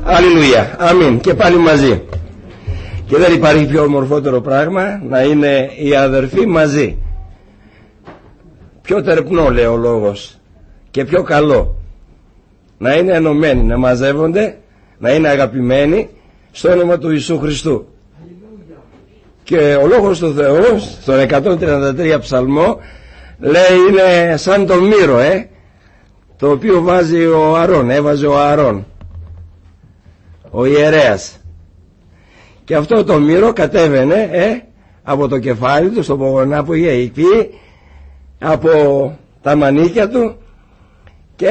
Αλληλούια, αμήν. Και πάλι μαζί. Και δεν υπάρχει πιο ομορφότερο πράγμα να είναι οι αδερφοί μαζί. Πιο τερπνό, λέει ο λόγος, και πιο καλό. Να είναι ενωμένοι, να μαζεύονται, να είναι αγαπημένοι στο όνομα του Ιησού Χριστού. Και ο λόγος του Θεού στον 133 ψαλμό λέει είναι σαν το μύρο, το οποίο βάζει ο Αρών, έβαζε ο Αρών, ο ιερέας. Και αυτό το μύρο κατέβαινε από το κεφάλι του στο πογονά που είχε εκεί, από τα μανίκια του, και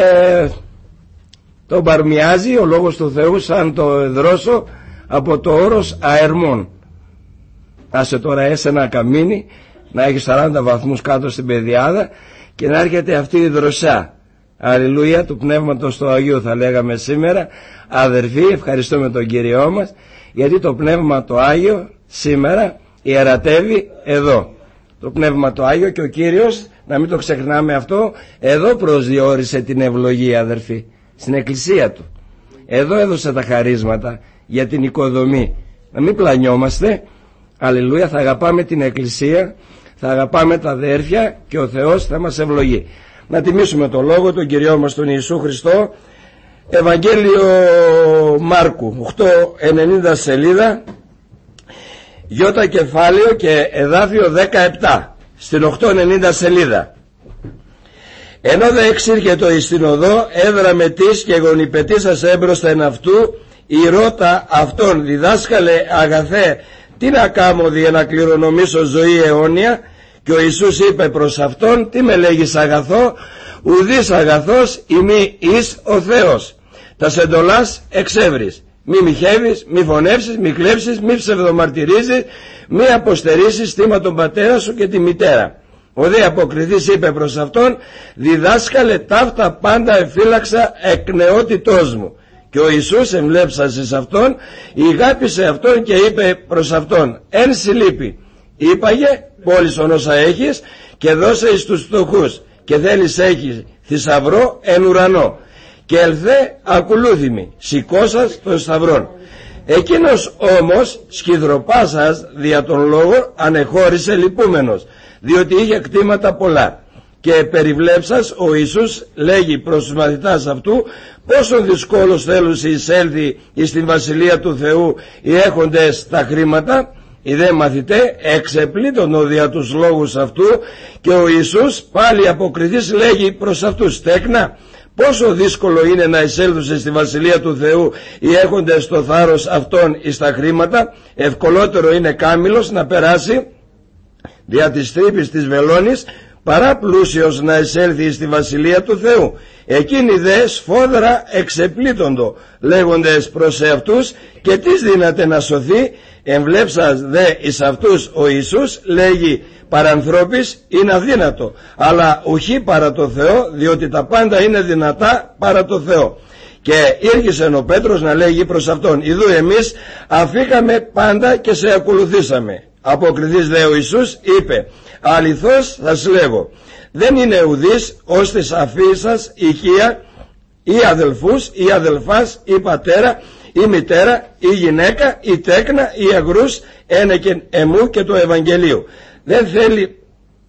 τον παρμιάζει ο λόγος του Θεού σαν το δρόσο από το όρος αερμών. Άσε τώρα ένα καμίνι να έχει 40 βαθμούς κάτω στην πεδιάδα και να έρχεται αυτή η δροσιά, αλληλούια, του Πνεύματος του Αγίου, θα λέγαμε σήμερα. Αδερφοί, ευχαριστούμε τον Κύριό μας, γιατί το Πνεύμα το Άγιο σήμερα ιερατεύει εδώ. Το Πνεύμα το Άγιο, και ο Κύριος, να μην το ξεχνάμε αυτό, εδώ προσδιορίσε την ευλογία, αδερφοί, στην εκκλησία του. Εδώ έδωσε τα χαρίσματα για την οικοδομή. Να μην πλανιόμαστε, αλληλούια, θα αγαπάμε την εκκλησία, θα αγαπάμε τα αδέρφια και ο Θεός θα μας ευλογεί. Να τιμήσουμε το λόγο τον Κυριό μας τον Ιησού Χριστό. Ευαγγέλιο Μάρκου, 890 σελίδα, γιώτα κεφάλαιο και εδάφιο 17, στην 890 σελίδα. Ενώ δε εξήρχετο εις την οδό, έδραμε της και γονιπετήσας έμπροστα εν αυτού, η ρώτα αυτόν, διδάσκαλε αγαθέ, τι να κάμω δι' να κληρονομήσω ζωή αιώνια? Και ο Ιησούς είπε προς αυτόν, τι με λέγεις αγαθό? Ουδής αγαθός ημί εις ο Θεός. Τα σεντολάς εξεύρεις. Μη μοιχεύεις, μη φωνεύσεις, μη κλέψεις, μη ψευδομαρτυρίζεις, μη αποστερήσεις θύμα τον πατέρα σου και τη μητέρα. Ο δε αποκριθής είπε προς αυτόν, διδάσκαλε ταύτα πάντα εφύλαξα εκ νεότητός μου. Και ο Ιησούς εμβλέψας εις αυτόν, ηγάπησε αυτόν και είπε προς αυτόν, εν συλλείπει, είπαγε, πώλησον όσα έχεις και δώσε εις τους φτωχούς, και θέλεις έχεις θησαυρό εν ουρανό, και ελθέ ακολούθημη, σηκώσας των σταυρών. Εκείνος όμως σκυδροπάσας δια τον λόγο ανεχώρησε λυπούμενος, διότι είχε κτήματα πολλά. Και περιβλέψας ο Ιησούς λέγει προς τους μαθητάς αυτού, πόσο δυσκόλος θέλουν εισέλθει εις την βασιλεία του Θεού οι έχοντες τα χρήματα? Οι δε μαθητέ εξεπλήττωνο δια τους λόγους αυτού, και ο Ιησούς πάλι αποκριθής λέγει προς αυτούς, τέκνα, πόσο δύσκολο είναι να εισέλθουν στη βασιλεία του Θεού οι έχοντες το θάρρος αυτών εις τα χρήματα? Ευκολότερο είναι κάμηλος να περάσει δια της τρύπης της βελόνης, παρά πλούσιος να εισέλθει στη βασιλεία του Θεού. Εκείνοι δε σφόδρα εξεπλήττοντο, λέγοντες προς εαυτούς, και τις δύναται να σωθεί? Εμβλέψας δε εις αυτούς ο Ιησούς λέγει, παρανθρώπης είναι αδύνατο, αλλά ουχή παρά το Θεό, διότι τα πάντα είναι δυνατά παρά το Θεό. Και ήρχισε ο Πέτρος να λέγει προς αυτόν, ιδού εμείς αφήκαμε πάντα και σε ακολουθήσαμε. Αποκριθής δε ο Ιησούς είπε, αληθώς θα σου λέγω, δεν είναι ουδής ώστις αφήσας οικία ή αδελφούς ή αδελφάς ή πατέρα ή μητέρα ή γυναίκα ή τέκνα ή αγρούς ένεκεν εμού και του Ευαγγελίου. Δεν θέλει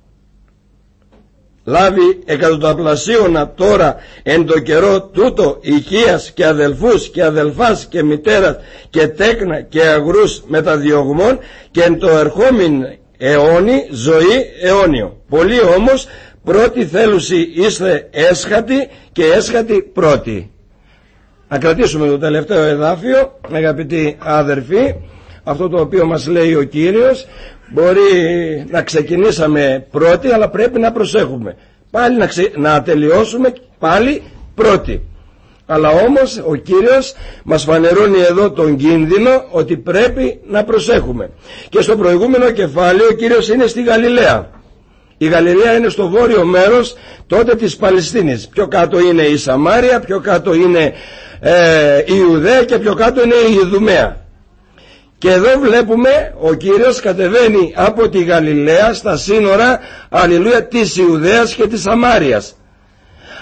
λάβει εκατονταπλασίωνα τώρα εν το καιρό τούτο οικίας και αδελφούς και αδελφάς και μητέρας και τέκνα και αγρούς μεταδιωγμών, και εν το ερχόμην αιώνι ζωή αιώνιο. Πολλοί όμως πρώτοι θέλουσι είστε έσχατοι και έσχατοι πρώτοι. Να κρατήσουμε το τελευταίο εδάφιο, αγαπητοί αδερφοί, αυτό το οποίο μας λέει ο Κύριος. Μπορεί να ξεκινήσαμε πρώτοι, αλλά πρέπει να προσέχουμε πάλι να τελειώσουμε πάλι πρώτοι. Αλλά όμως ο Κύριος μας φανερώνει εδώ τον κίνδυνο ότι πρέπει να προσέχουμε. Και στο προηγούμενο κεφάλαιο ο Κύριος είναι στη Γαλιλαία. Η Γαλιλαία είναι στο βόρειο μέρος τότε της Παλαιστίνης. Πιο κάτω είναι η Σαμάρια, πιο κάτω είναι η Ιουδαία και πιο κάτω είναι η Ιδουμαία. Και εδώ βλέπουμε ο Κύριος κατεβαίνει από τη Γαλιλαία στα σύνορα, αλληλούια, της Ιουδαίας και της Σαμάριας.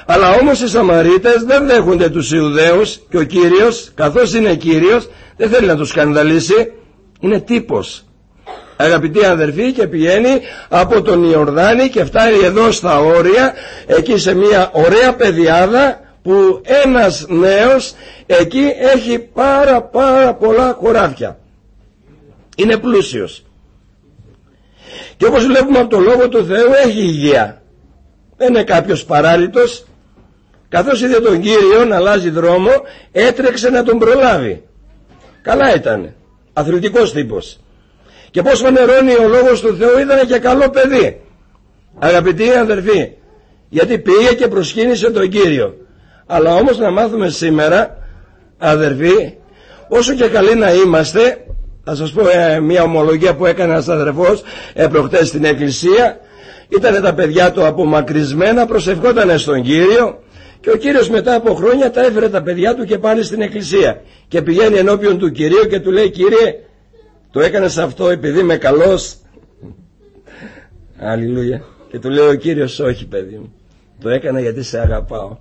Αλλά όμως οι Σαμαρίτες δεν δέχονται τους Ιουδαίους και ο Κύριος, καθώς είναι Κύριος, δεν θέλει να τους σκανδαλίσει, είναι τύπος. Αγαπητοί αδερφοί, και πηγαίνει από τον Ιορδάνη και φτάνει εδώ στα όρια, εκεί σε μια ωραία πεδιάδα που ένας νέος εκεί έχει πάρα πολλά χωράφια. Είναι πλούσιος. Και όπως βλέπουμε από το Λόγο του Θεού έχει υγεία. Δεν είναι κάποιος παράλυτος. Καθώς είδε τον Κύριο να αλλάζει δρόμο, έτρεξε να τον προλάβει. Καλά ήταν. Αθλητικός τύπος. Και πως φανερώνει ο Λόγος του Θεού, ήταν και καλό παιδί. Αγαπητοί αδερφοί, γιατί πήγε και προσκύνησε τον Κύριο. Αλλά όμως να μάθουμε σήμερα, αδερφοί, όσο και καλοί να είμαστε, θα σας πω μια ομολογία που έκανε ένας αδερφός προχτές στην εκκλησία. Ήταν τα παιδιά του απομακρυσμένα, προσευχότανε στον Κύριο και ο Κύριος μετά από χρόνια τα έφερε τα παιδιά του και πάλι στην εκκλησία. Και πηγαίνει ενώπιον του Κυρίου και του λέει: Κύριε, το έκανες αυτό επειδή είμαι καλός? Αλληλούια. Και του λέει ο Κύριος: όχι παιδί μου, το έκανα γιατί σε αγαπάω.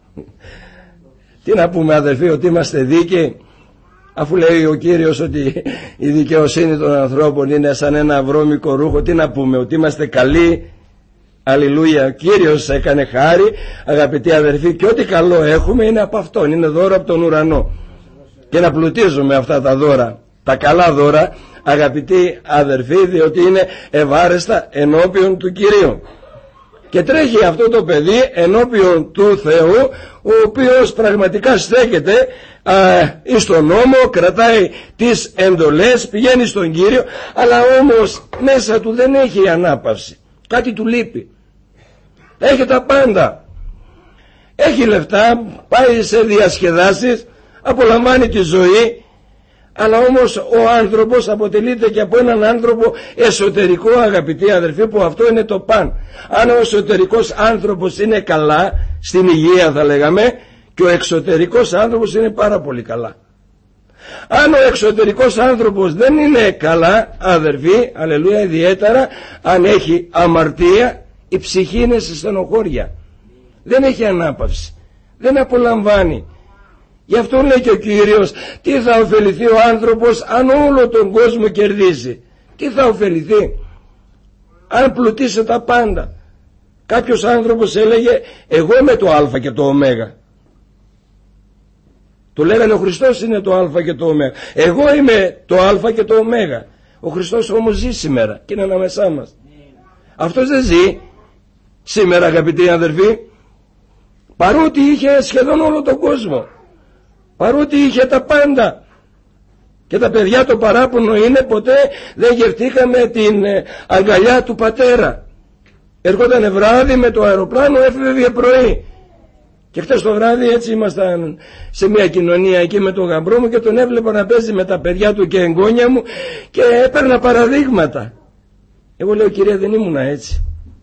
Τι να πούμε αδερφοί, ότι είμαστε δίκαιοι, αφού λέει ο Κύριος ότι η δικαιοσύνη των ανθρώπων είναι σαν ένα βρώμικο ρούχο? Τι να πούμε, ότι είμαστε καλοί? Αλληλούια. Ο Κύριος έκανε χάρη, αγαπητοί αδερφοί, και ό,τι καλό έχουμε είναι από Αυτόν, είναι δώρο από τον ουρανό. Και να πλουτίζουμε αυτά τα δώρα, τα καλά δώρα, αγαπητοί αδερφοί, διότι είναι ευάρεστα ενώπιον του Κυρίου. Και τρέχει αυτό το παιδί ενώπιον του Θεού, ο οποίος πραγματικά στέκεται εις τον νόμο, κρατάει τις εντολές, πηγαίνει στον Κύριο, αλλά όμως μέσα του δεν έχει ανάπαυση. Κάτι του λείπει. Έχει τα πάντα. Έχει λεφτά, πάει σε διασκεδάσεις, απολαμβάνει τη ζωή, αλλά όμως ο άνθρωπος αποτελείται και από έναν άνθρωπο εσωτερικό, αγαπητοί αδερφοί, που αυτό είναι το παν. Αν ο εσωτερικός άνθρωπος είναι καλά, στην υγεία θα λέγαμε, και ο εξωτερικός άνθρωπος είναι πάρα πολύ καλά. Αν ο εξωτερικός άνθρωπος δεν είναι καλά, αδερφοί, αλληλούια, ιδιαίτερα αν έχει αμαρτία, η ψυχή είναι σε στενοχώρια, δεν έχει ανάπαυση, δεν απολαμβάνει. Γι' αυτό λέει και ο Κύριος: τι θα ωφεληθεί ο άνθρωπος αν όλο τον κόσμο κερδίσει? Τι θα ωφεληθεί αν πλουτίσει τα πάντα? Κάποιος άνθρωπος έλεγε: εγώ είμαι το Α και το Ω. Του λέγανε: ο Χριστός είναι το Α και το Ω. Εγώ είμαι το Α και το Ω. Ο Χριστός όμως ζει σήμερα και είναι ανάμεσά μας. Αυτός δεν ζει σήμερα, αγαπητοί αδερφοί, παρότι είχε σχεδόν όλο τον κόσμο, παρότι είχε τα πάντα. Και τα παιδιά, το παράπονο είναι: ποτέ δεν γευτήκαμε την αγκαλιά του πατέρα. Έρχονταν βράδυ με το αεροπλάνο, έφευγε πρωί. Και χτες το βράδυ έτσι ήμασταν σε μια κοινωνία εκεί με τον γαμπρό μου και τον έβλεπα να παίζει με τα παιδιά του και εγγόνια μου και έπαιρνα παραδείγματα. Εγώ λέω: Κυρία, δεν ήμουνα έτσι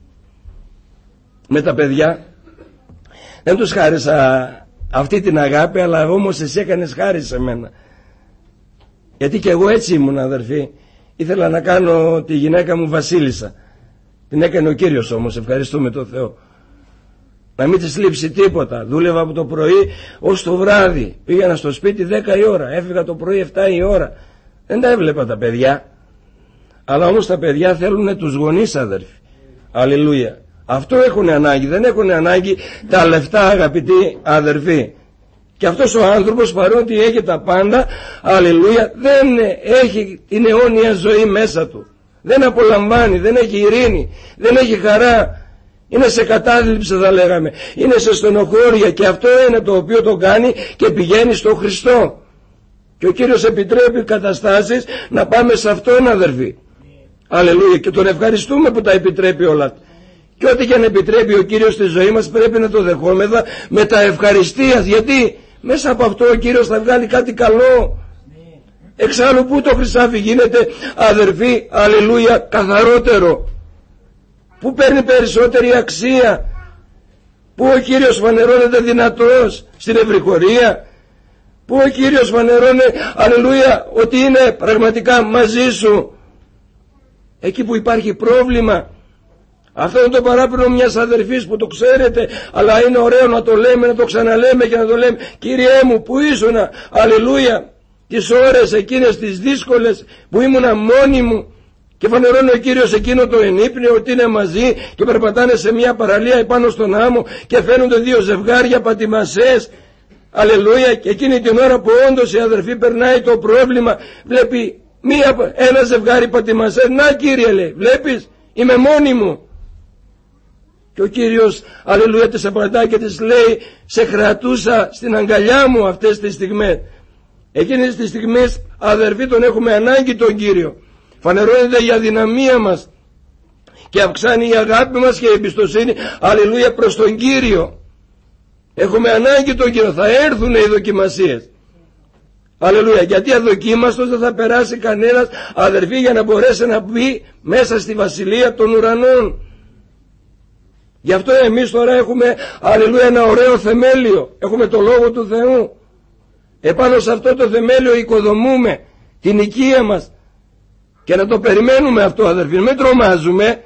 με τα παιδιά? Δεν τους χάρισα αυτή την αγάπη, αλλά όμως εσύ έκανες χάρη σε μένα. Γιατί και εγώ έτσι ήμουν, αδερφοί. Ήθελα να κάνω τη γυναίκα μου βασίλισσα. Την έκανε ο Κύριος όμως, ευχαριστούμε τον Θεό. Να μην της λείψει τίποτα. Δούλευα από το πρωί ως το βράδυ. Πήγαινα στο σπίτι 10 η ώρα. Έφυγα το πρωί 7 η ώρα. Δεν τα έβλεπα τα παιδιά. Αλλά όμως τα παιδιά θέλουν τους γονείς, αδερφοί. Αλληλούια. Αυτό έχουν ανάγκη. Δεν έχουν ανάγκη τα λεφτά, αγαπητοί αδερφοί. Και αυτός ο άνθρωπος, παρότι έχει τα πάντα, αλληλούια, δεν έχει την αιώνια ζωή μέσα του. Δεν απολαμβάνει, δεν έχει ειρήνη, δεν έχει χαρά. Είναι σε κατάθλιψη, θα λέγαμε. Είναι σε στενοχώρια, και αυτό είναι το οποίο το κάνει και πηγαίνει στο Χριστό. Και ο Κύριος επιτρέπει καταστάσεις να πάμε σε Αυτόν, αδερφοί. Αλληλούια. Και τον ευχαριστούμε που τα επιτρέπει όλα. Και ό,τι και αν επιτρέπει ο Κύριος στη ζωή μας, πρέπει να το δεχόμεθα με τα ευχαριστίας. Γιατί μέσα από αυτό ο Κύριος θα βγάλει κάτι καλό. Εξάλλου, που το χρυσάφι γίνεται, αδερφοί, αλληλούια, καθαρότερο, που παίρνει περισσότερη αξία, που ο Κύριος φανερώνεται δυνατός στην ευρυχωρία, που ο Κύριος φανερώνει, αλληλούια, ότι είναι πραγματικά μαζί σου. Εκεί που υπάρχει πρόβλημα, Αυτό είναι το παράπονο μιας αδερφής που το ξέρετε, αλλά είναι ωραίο να το λέμε, να το ξαναλέμε και να το λέμε. Κύριέ μου, που ήσουνα, αλληλούια, τις ώρες εκείνες τις δύσκολες που ήμουνα μόνη μου, και φανερώνει ο Κύριος εκείνο το ενύπνιο ότι είναι μαζί και περπατάνε σε μια παραλία επάνω στον άμμο και φαίνονται δύο ζευγάρια πατημασές, αλληλούια, και εκείνη την ώρα που όντως η αδερφή περνάει το πρόβλημα, βλέπει ένα ζευγάρι πατημασές. Να, Κύριε, λέει, βλέπεις, είμαι μόνη μου. Και ο Κύριος, αλληλούια, της απαντά και της λέει, σε κρατούσα στην αγκαλιά μου αυτές τις στιγμές. Εκείνες τις στιγμές, αδερφοί, τον έχουμε ανάγκη τον Κύριο. Φανερώνεται η αδυναμία μας και αυξάνει η αγάπη μας και η εμπιστοσύνη, αλληλούια, προς τον Κύριο. Έχουμε ανάγκη τον Κύριο. Θα έρθουν οι δοκιμασίες, αλληλούια, γιατί αδοκίμαστος δεν θα περάσει κανένας, αδερφοί, για να μπορέσει να μπει μέσα στη βασιλεία των ουρανών. Γι' αυτό εμείς τώρα έχουμε, αλληλούια, ένα ωραίο θεμέλιο. Έχουμε το Λόγο του Θεού. Επάνω σε αυτό το θεμέλιο οικοδομούμε την οικία μας. Και να το περιμένουμε αυτό, αδερφοί. Μην τρομάζουμε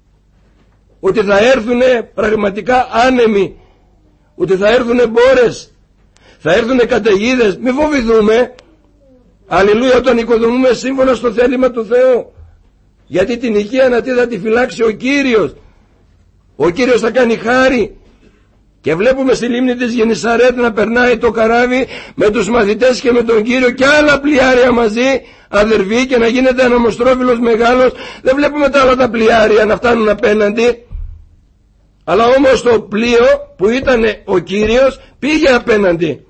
ότι θα έρθουν πραγματικά άνεμοι, ότι θα έρθουν μπόρες, θα έρθουν καταιγίδες. Μην φοβηθούμε, αλληλούια, όταν οικοδομούμε σύμφωνα στο θέλημα του Θεού. Γιατί την οικία να θα τη φυλάξει ο Κύριος. Ο Κύριος θα κάνει χάρη. Και βλέπουμε στη λίμνη της Γενισαρέτ να περνάει το καράβι με τους μαθητές και με τον Κύριο και άλλα πλοιάρια μαζί, αδερφοί, και να γίνεται ένα ομοστρόφυλλος μεγάλος. Δεν βλέπουμε τα άλλα τα πλοιάρια να φτάνουν απέναντι, αλλά όμως το πλοίο που ήταν ο Κύριος πήγε απέναντι.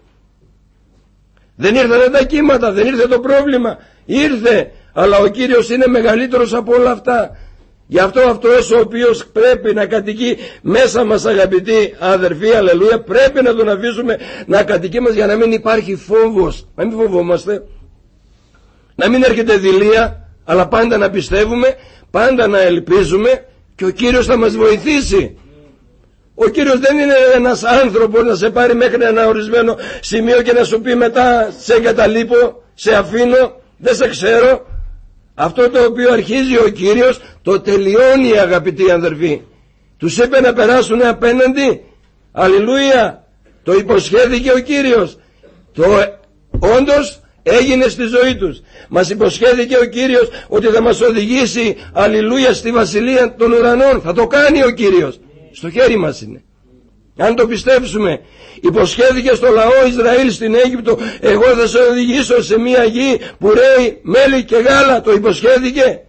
Δεν ήρθαν τα κύματα, δεν ήρθε το πρόβλημα, ήρθε, αλλά ο Κύριος είναι μεγαλύτερος από όλα αυτά. Γι' αυτό αυτός ο οποίος πρέπει να κατοικεί μέσα μας, αγαπητοί αδερφοί, αλληλούια, πρέπει να τον αφήσουμε να κατοικεί μας, για να μην υπάρχει φόβος, να μην φοβόμαστε, να μην έρχεται δειλία, αλλά πάντα να πιστεύουμε, πάντα να ελπίζουμε, και ο Κύριος θα μας βοηθήσει. Ο Κύριος δεν είναι ένας άνθρωπος να σε πάρει μέχρι ένα ορισμένο σημείο και να σου πει μετά, σε εγκαταλείπω, σε αφήνω, δεν σε ξέρω. Αυτό το οποίο αρχίζει ο Κύριος το τελειώνει, αγαπητοί αδερφοί. Τους είπε να περάσουν απέναντι, αλληλούια, το υποσχέθηκε ο Κύριος, το όντως έγινε στη ζωή τους. Μας υποσχέθηκε ο Κύριος ότι θα μας οδηγήσει, αλληλούια, στη βασιλεία των ουρανών. Θα το κάνει ο Κύριος, στο χέρι μας είναι, αν το πιστέψουμε. Υποσχέθηκε στο λαό Ισραήλ στην Αίγυπτο, εγώ θα σε οδηγήσω σε μια γη που ρέει μέλι και γάλα. Το υποσχέθηκε,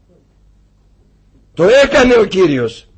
το έκανε ο Κύριος.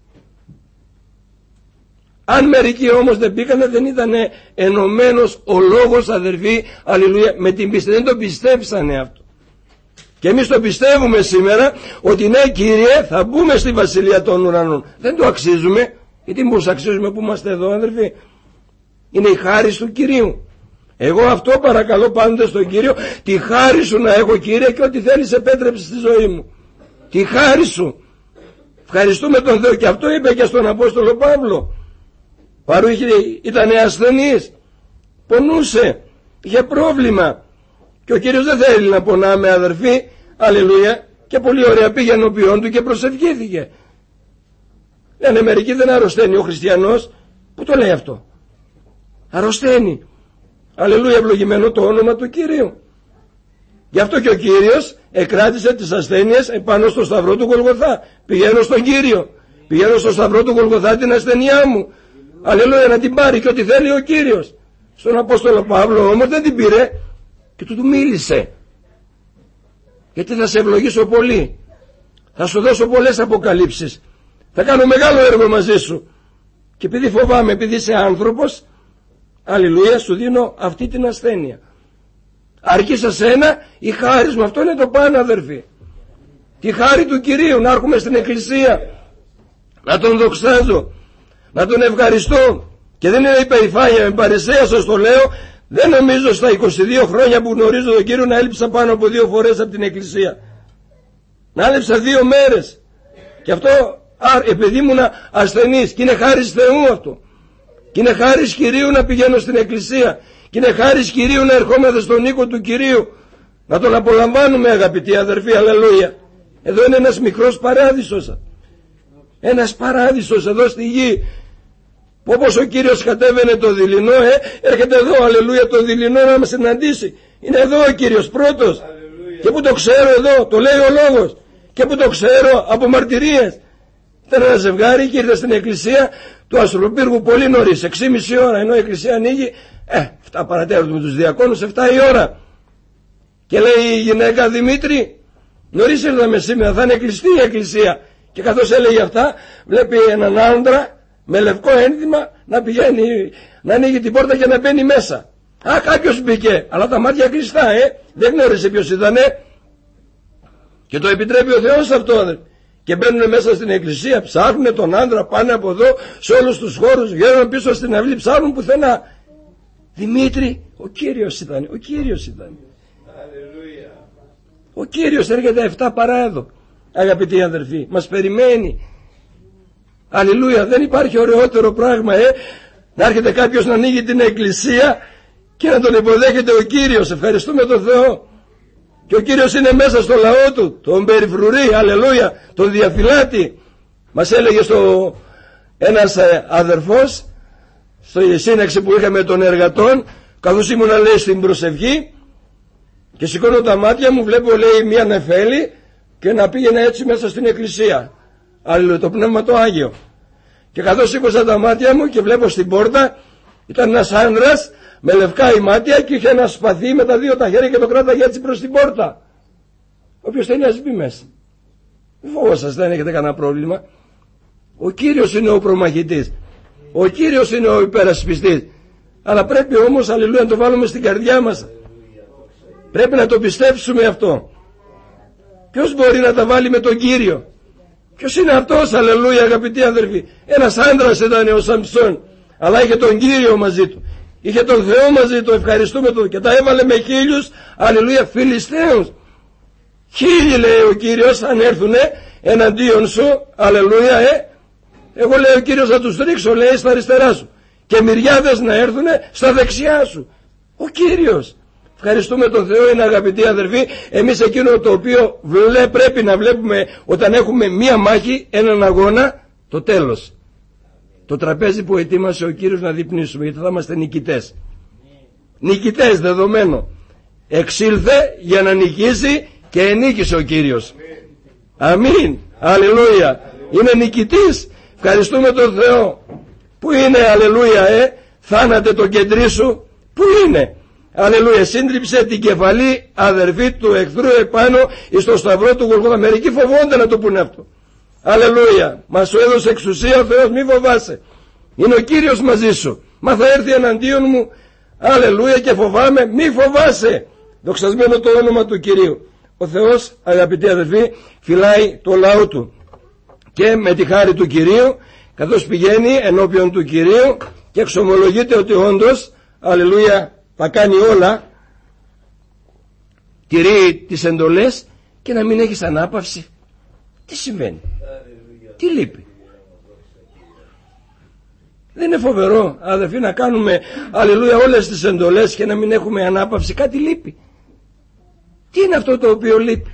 Αν μερικοί όμως δεν πήγανε, δεν ήταν ενωμένος ο λόγος, αδερφοί, αλληλούια, με την πίστη. Δεν το πιστέψανε αυτό. Και εμείς το πιστεύουμε σήμερα, ότι ναι, Κύριε, θα μπούμε στη βασιλεία των ουρανών. Δεν το αξίζουμε. Γιατί μήπως αξίζουμε που είμαστε εδώ, αδερφοί? Είναι η χάρη του Κυρίου. Εγώ αυτό παρακαλώ πάντοτε στον Κύριο, τη χάρη σου να έχω, Κύριε, και ό,τι θέλεις επέτρεψε στη ζωή μου. Τη χάρη σου. Ευχαριστούμε τον Θεό. Και αυτό είπε και στον Απόστολο Παύλο. Παρού ήταν ασθενής, πονούσε, είχε πρόβλημα, και ο Κύριος δεν θέλει να πονάμε, αδερφοί, αλληλούια, και πολύ ωραία πήγε ενώπιον του και προσευχήθηκε. Λένε μερικοί, δεν αρρωσταίνει ο χριστιανός. Πού το λέει αυτό? Αρρωσταίνει. Αλληλούια, ευλογημένο το όνομα του Κυρίου. Γι' αυτό και ο Κύριος εκράτησε τις ασθένειες επάνω στο σταυρό του Γολγοθά. Πηγαίνω στον Κύριο, πηγαίνω στο σταυρό του Γολγοθά την ασθενειά μου, αλληλούια, να την πάρει και ό,τι θέλει ο Κύριος. Στον Απόστολο Παύλο όμως δεν την πήρε και του μίλησε. Γιατί θα σε ευλογήσω πολύ, θα σου δώσω πολλές αποκαλύψεις, θα κάνω μεγάλο έργο μαζί σου, και επειδή φοβάμαι, επειδή είσαι άνθρωπος, αλληλούια, σου δίνω αυτή την ασθένεια. Αρκεί σε σένα η χάρη μου. Αυτό είναι το πάνω, αδερφοί. Τη χάρη του Κυρίου, να έρχομαι στην εκκλησία, να τον δοξάζω, να τον ευχαριστώ. Και δεν είναι υπερηφάνεια, με παρησία σας το λέω. Δεν νομίζω στα 22 χρόνια που γνωρίζω τον Κύριο να έλειψα πάνω από 2 φορές από την εκκλησία. Να έλειψα 2 μέρες. Και αυτό επειδή ήμουν ασθενής. Και είναι χάρις Θεού αυτό. Και είναι χάρις Κυρίου να πηγαίνω στην εκκλησία. Και είναι χάρις Κυρίου να ερχόμαστε στον οίκο του Κυρίου. Να τον απολαμβάνουμε, αγαπητοί αδερφοί, αλληλούια. Εδώ είναι ένας μικρός παράδεισος. Ένας παράδεισος εδώ στη γη. Όπως ο Κύριος κατέβαινε το δειλινό, έρχεται εδώ, αλληλούια, το δειλινό να μας συναντήσει. Είναι εδώ ο Κύριος πρώτος. Αλληλούια. Και που το ξέρω εδώ, το λέει ο λόγος. Και που το ξέρω από μαρτυρίες. Ήταν ένα ζευγάρι και ήρθε στην εκκλησία του Αστροπύργου πολύ νωρίς, 6:30 ώρα, ενώ η εκκλησία ανοίγει 7 παρατέταρτο με τους διακόνους, 7 η ώρα. Και λέει η γυναίκα, Δημήτρη, νωρίς ήρθαμε σήμερα, θα είναι κλειστή η εκκλησία. Και καθώς έλεγε αυτά, βλέπει έναν άντρα με λευκό ένδυμα να πηγαίνει, να ανοίγει την πόρτα και να μπαίνει μέσα. Κάποιος μπήκε, αλλά τα μάτια κλειστά, δεν γνώρισε ποιος ήτανε. Και το επιτρέπει ο Θεός αυτό. Και μπαίνουν μέσα στην εκκλησία, ψάχνουν τον άντρα, πάνε από εδώ σε όλους τους χώρους, βγαίνουν πίσω στην αυλή, ψάχνουν πουθενά. Δημήτρη, ο Κύριος ήταν, ο Κύριος ήταν. Αλληλούια. Ο Κύριος έρχεται 7 παρά εδώ, αγαπητοί αδερφοί, μας περιμένει. Αλληλούια, δεν υπάρχει ωραιότερο πράγμα, να έρχεται κάποιος να ανοίγει την εκκλησία και να τον υποδέχεται ο Κύριος. Ευχαριστούμε τον Θεό. Και ο Κύριος είναι μέσα στο λαό του, τον περιφρουρεί, αλληλούια, τον διαφυλάτει. Μας έλεγε ένας αδερφός, στη σύναξη που είχαμε των εργατών, καθώς ήμουνα, λέει, στην προσευχή, και σηκώνω τα μάτια μου, βλέπω, λέει, μια νεφέλη και να πήγαινε έτσι μέσα στην εκκλησία. Αλληλούια, το Πνεύμα το Άγιο. Και καθώς σήκωσα τα μάτια μου και βλέπω στην πόρτα, ήταν ένας άνδρας με λευκά ημάτια και είχε ένα σπαθί με τα 2 τα χέρια και το κράταγε έτσι προς την πόρτα. Όποιος θέλει να μπει μέσα. Μην φοβόσαστε, δεν έχετε κανένα πρόβλημα. Ο Κύριος είναι ο προμαχητής. Ο Κύριος είναι ο υπερασπιστής. Αλλά πρέπει όμως, αλληλούια, να το βάλουμε στην καρδιά μας. Πρέπει να το πιστέψουμε αυτό. Ποιος μπορεί να τα βάλει με τον Κύριο? Ποιος είναι αυτός, αλληλούια, αγαπητοί αδερφοί? Ένας άντρας ήταν ο Σαμψόν, αλλά είχε τον Κύριο μαζί του. Είχε τον Θεό μαζί του, ευχαριστούμε τον, και τα έβαλε με 1000, αλληλούια, Φιλιστέους. 1000, λέει ο Κύριος, αν έρθουνε εναντίον σου, αλληλούια, εγώ, λέει, ο Κύριος, θα τους ρίξω, λέει, στα αριστερά σου, και μυριάδες να έρθουνε στα δεξιά σου. Ο Κύριος. Ευχαριστούμε τον Θεό, είναι, αγαπητοί αδερφοί, εμείς εκείνο το οποίο πρέπει να βλέπουμε όταν έχουμε μία μάχη, έναν αγώνα, το τέλος. Το τραπέζι που ετοίμασε ο Κύριος να διπνήσουμε, γιατί θα είμαστε νικητές. Νικητές, δεδομένο. Εξήλθε για να νικήσει και ενίκησε ο Κύριος. Αμήν. Αλληλούια. Είναι νικητής. Ευχαριστούμε τον Θεό. Πού είναι, αλληλούια, θάνατε το κεντρί σου? Πού είναι? Αλληλούια. Σύντριψε την κεφαλή, αδερφή, του εχθρού επάνω στο σταυρό του Γολγοθά. Μερικοί φοβόνται να το πούνε αυτό. Αλληλούια. Μας σου έδωσε εξουσία ο Θεός, μη φοβάσαι. Είναι ο Κύριος μαζί σου. Μα θα έρθει εναντίον μου, αλληλούια, και φοβάμαι, μη φοβάσαι. Δοξασμένο το όνομα του Κυρίου. Ο Θεός, αγαπητοί αδελφοί, φυλάει το λαό του. Και με τη χάρη του Κυρίου, καθώς πηγαίνει ενώπιον του Κυρίου και εξομολογείται ότι όντως, αλληλούια, θα κάνει όλα, τηρεί τις εντολές, και να μην έχεις ανάπαυση. Τι συμβαίνει? Τι λείπει? Δεν είναι φοβερό, αδελφοί, να κάνουμε, αλληλούια, όλες τις εντολές και να μην έχουμε ανάπαυση? Κάτι λείπει. Τι είναι αυτό το οποίο λείπει?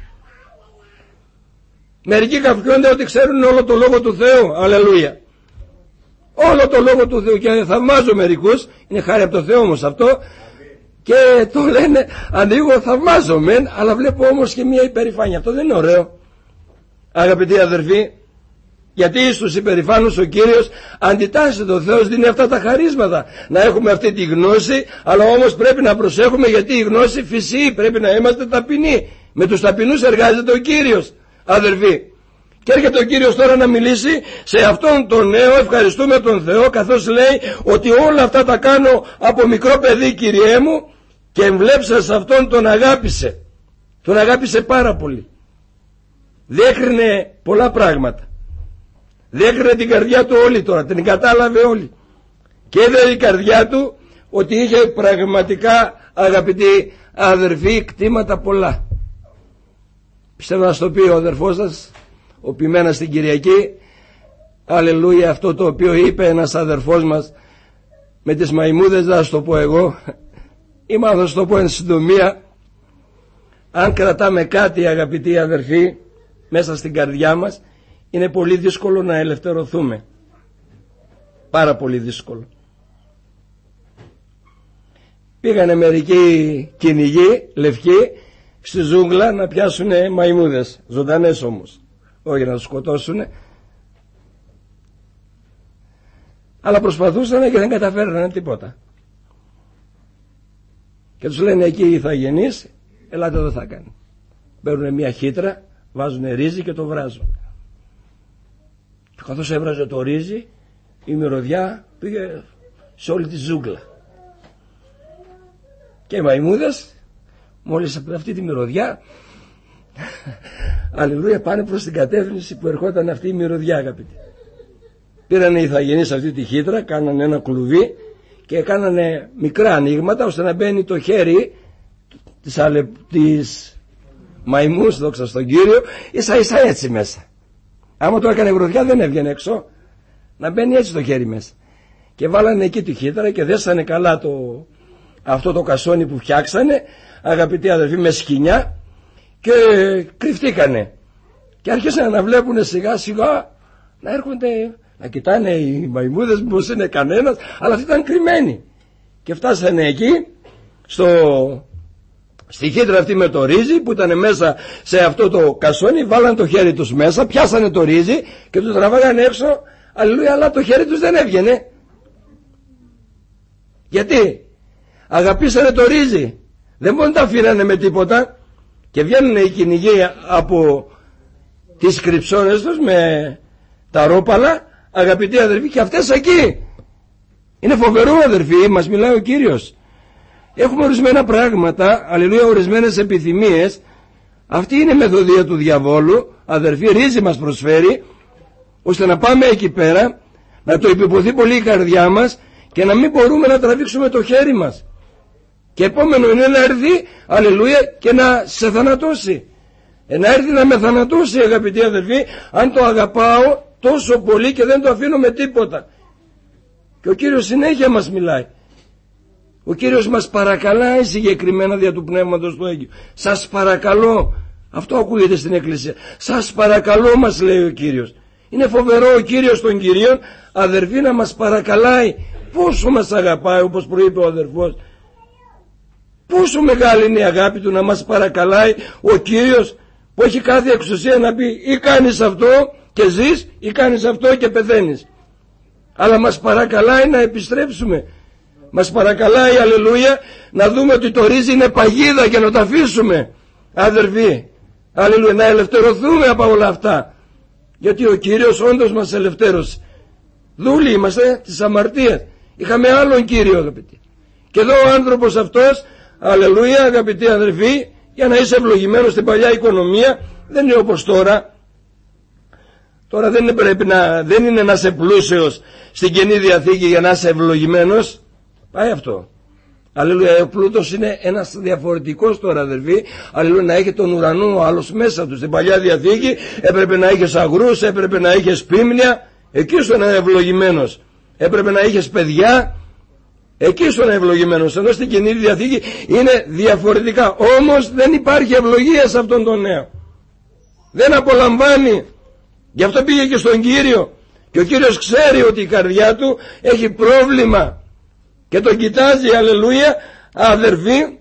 Μερικοί καυχιόνται ότι ξέρουν όλο το Λόγο του Θεού, αλληλούια, όλο το Λόγο του Θεού, και θαυμάζω μερικούς, είναι χάρη από το Θεό όμως αυτό, και το λένε, ανοίγω, θαυμάζω μεν, αλλά βλέπω όμως και μια υπερηφάνεια. Αυτό δεν είναι ωραίο, αγαπητοί αδερφοί. Γιατί στους υπερηφάνους ο Κύριος αντιτάσσεται. Ο Θεός δίνει αυτά τα χαρίσματα, να έχουμε αυτή τη γνώση, αλλά όμως πρέπει να προσέχουμε, γιατί η γνώση φυσεί, πρέπει να είμαστε ταπεινοί. Με τους ταπεινούς εργάζεται ο Κύριος, αδερφοί. Και έρχεται ο Κύριος τώρα να μιλήσει σε αυτόν τον νέο. Ευχαριστούμε τον Θεό, καθώς λέει ότι όλα αυτά τα κάνω από μικρό παιδί, Κυριέ μου, και εμβλέψα σε αυτόν τον αγάπησε. Τον αγάπησε πάρα πολύ. Διέκρινε πολλά πράγματα. Διέκρινε την καρδιά του όλη τώρα, την κατάλαβε όλη. Και είδε η καρδιά του ότι είχε πραγματικά, αγαπητοί αδερφοί, κτήματα πολλά. Πιστεύω να στο πει ο αδερφός σας, ο ποιμένας στην Κυριακή, αλληλούια, αυτό το οποίο είπε ένας αδερφός μας με τις μαϊμούδες, θα το πω εγώ, ή μάλλον θα το πω εν συντομία. Αν κρατάμε κάτι, αγαπητοί αδερφοί, μέσα στην καρδιά μας, είναι πολύ δύσκολο να ελευθερωθούμε. Πάρα πολύ δύσκολο. Πήγανε μερικοί κυνηγοί, λευκοί, στη ζούγκλα να πιάσουν μαϊμούδες, ζωντανές όμως, όχι να τους σκοτώσουν. Αλλά προσπαθούσαν και δεν καταφέρανε τίποτα. Και τους λένε εκεί οι ηθαγενείς, ελάτε εδώ θα κάνει. Παίρνουν μια χύτρα, βάζουν ρύζι και το βράζουν. Και καθώς έβραζε το ρύζι, η μυρωδιά πήγε σε όλη τη ζούγκλα. Και οι μαϊμούδες, μόλις από αυτή τη μυρωδιά, αλληλούια, πάνε προς την κατεύθυνση που ερχόταν αυτή η μυρωδιά, αγαπητοί. Πήρανε οι ηθαγενείς αυτή τη χύτρα, κάνανε ένα κλουβί και κάνανε μικρά ανοίγματα ώστε να μπαίνει το χέρι της μαϊμούς, δόξα στον Κύριο, ίσα ίσα έτσι μέσα. Άμα το έκανε γροθιά δεν έβγαινε έξω, να μπαίνει έτσι το χέρι μέσα. Και βάλανε εκεί τη χύτρα και δέσανε καλά αυτό το κασόνι που φτιάξανε, αγαπητοί αδελφοί, με σκοινιά, και κρυφτήκανε. Και άρχισαν να βλέπουν σιγά σιγά να έρχονται, να κοιτάνε οι μαϊμούδες μήπως είναι κανένας, αλλά αυτοί ήταν κρυμμένοι. Και φτάσανε εκεί στη χύτρα αυτή με το ρύζι που ήταν μέσα σε αυτό το κασόνι, βάλανε το χέρι τους μέσα, πιάσανε το ρύζι και τους τραβάγανε έξω, αλληλούια, αλλά το χέρι τους δεν έβγαινε. Γιατί? Αγαπήσανε το ρύζι, δεν μπορούν να τα αφήνανε με τίποτα. Και βγαίνουν οι κυνηγοί από τις κρυψώνες τους με τα ρόπαλα, αγαπητοί αδερφοί, και αυτές εκεί. Είναι φοβερό, αδερφοί, μας μιλάει ο Κύριος. Έχουμε ορισμένα πράγματα, αλληλούια, ορισμένες επιθυμίες. Αυτή είναι η μεθοδία του διαβόλου, αδερφοί, ρύζι μας προσφέρει, ώστε να πάμε εκεί πέρα, να το επιποθεί πολύ η καρδιά μας και να μην μπορούμε να τραβήξουμε το χέρι μας. Και επόμενο είναι να έρθει, αλληλούια, και να σε θανατώσει. Να έρθει να με θανατώσει, αγαπητοί αδελφοί, αν το αγαπάω τόσο πολύ και δεν το αφήνω με τίποτα. Και ο Κύριος συνέχεια μας μιλάει. Ο Κύριος μας παρακαλάει συγκεκριμένα δια του Πνεύματος του Αγίου. Σας παρακαλώ, αυτό ακούγεται στην Εκκλησία. Σας παρακαλώ, μας λέει ο Κύριος. Είναι φοβερό ο Κύριος των Κυρίων, αδερφοί, να μας παρακαλάει. Πόσο μας αγαπάει, όπως προείπε ο αδερφός. Πόσο μεγάλη είναι η αγάπη του να μας παρακαλάει ο Κύριος, που έχει κάθε εξουσία να πει ή κάνεις αυτό και ζεις ή κάνεις αυτό και πεθαίνεις. Αλλά μας παρακαλάει να επιστρέψουμε. Μας παρακαλάει, αλληλούια, να δούμε ότι το ρύζι είναι παγίδα και να το αφήσουμε, αδερφοί, αλληλούια, να ελευθερωθούμε από όλα αυτά. Γιατί ο Κύριος όντως μας ελευθέρωσε. Δούλοι είμαστε της αμαρτίας. Είχαμε άλλον Κύριο, αγαπητοί. Και εδώ ο άνθρωπος αυτός, αλληλούια, αγαπητοί αδερφοί, για να είσαι ευλογημένος στην παλιά οικονομία, δεν είναι όπως τώρα. Τώρα δεν είναι να είσαι πλούσιος στην Καινή Διαθήκη για να είσαι ευλογημένος. Πάει αυτό. Αλληλούια, ο πλούτος είναι ένας διαφορετικός τώρα, αδερφοί. Αλληλούια, να έχει τον ουρανό ο άλλος μέσα του. Στην παλιά Διαθήκη έπρεπε να είχες αγρούς, έπρεπε να είχες πίμνια. Εκεί ήσουν ευλογημένος. Έπρεπε να είχες παιδιά. Εκεί ήσουν ευλογημένος. Ενώ στην Καινή Διαθήκη είναι διαφορετικά. Όμως δεν υπάρχει ευλογία σε αυτόν τον νέο. Δεν απολαμβάνει. Γι' αυτό πήγε και στον Κύριο. Και ο Κύριος ξέρει ότι η καρδιά του έχει πρόβλημα. Και τον κοιτάζει, αλληλούια, αδερφή,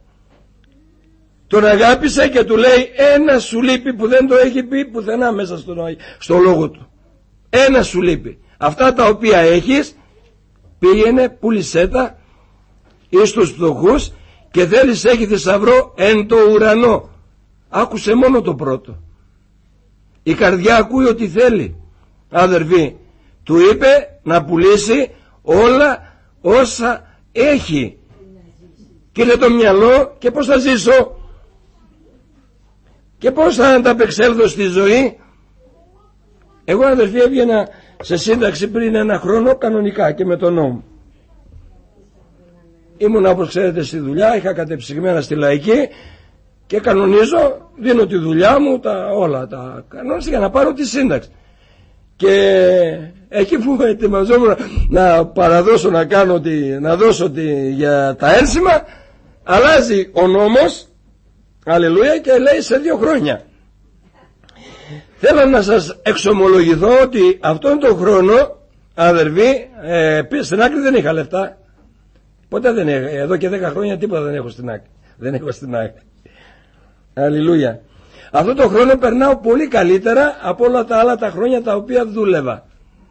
τον αγάπησε και του λέει ένα σου λείπει που δεν το έχει πει πουθενά μέσα στο λόγο του. Ένα σου λείπει. Αυτά τα οποία έχεις πήγαινε, πούλησέ τα εις τους φτωχούς και θέλεις έχει θησαυρό εν το ουρανό. Άκουσε μόνο το πρώτο. Η καρδιά ακούει ότι θέλει, αδερφή. Του είπε να πουλήσει όλα όσα έχει. Και είναι το μυαλό, και πώς θα ζήσω και πώς θα ανταπεξέλθω στη ζωή. Εγώ, αδερφοί, έβγαινα σε σύνταξη πριν 1 χρόνο κανονικά και με τον νόμο. Ήμουν, όπως ξέρετε, στη δουλειά, είχα κατεψυγμένα στη λαϊκή και κανονίζω, δίνω τη δουλειά μου, όλα τα κανόνισα για να πάρω τη σύνταξη. Και εκεί που ετοιμαζόμουν να παραδώσω, να δώσω για τα ένσημα, αλλάζει ο νόμος, αλληλούια, και λέει σε 2 χρόνια. Θέλω να σας εξομολογηθώ ότι αυτόν τον χρόνο, αδερφοί, στην άκρη δεν είχα λεφτά. Ποτέ δεν είχα. Εδώ και 10 χρόνια τίποτα δεν έχω στην άκρη. Δεν έχω στην άκρη. Αλληλούια. Αυτόν τον χρόνο περνάω πολύ καλύτερα από όλα τα άλλα τα χρόνια τα οποία δούλευα.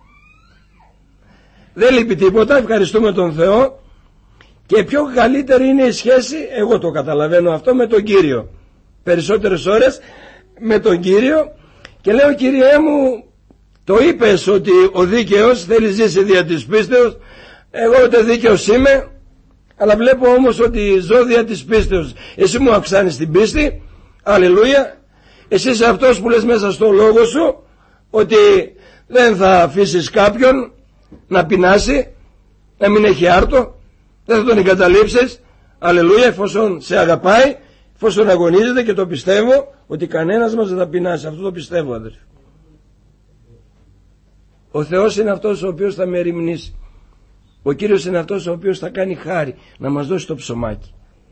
Δεν λείπει τίποτα, ευχαριστούμε τον Θεό. Και πιο καλύτερη είναι η σχέση, εγώ το καταλαβαίνω αυτό, με τον Κύριο. Περισσότερες ώρες με τον Κύριο. Και λέω, Κύριέ μου, το είπες ότι ο δίκαιος θέλει ζήσει δια της πίστεως. Εγώ ούτε δίκαιος είμαι, αλλά βλέπω όμως ότι ζω δια της πίστεως. Εσύ μου αυξάνεις την πίστη. Αλληλούια. Εσύ είσαι αυτός που λες μέσα στο λόγο σου ότι δεν θα αφήσεις κάποιον να πεινάσει, να μην έχει άρτο, δεν θα τον εγκαταλείψεις. Αλληλούια, εφόσον σε αγαπάει, εφόσον αγωνίζεται, και το πιστεύω ότι κανένας μας δεν θα πεινάσει. Αυτό το πιστεύω, αδερφοί. Ο Θεός είναι αυτός ο οποίος θα με ερημνήσει. Ο Κύριος είναι αυτός ο οποίος θα κάνει χάρη να μας δώσει το ψωμάκι.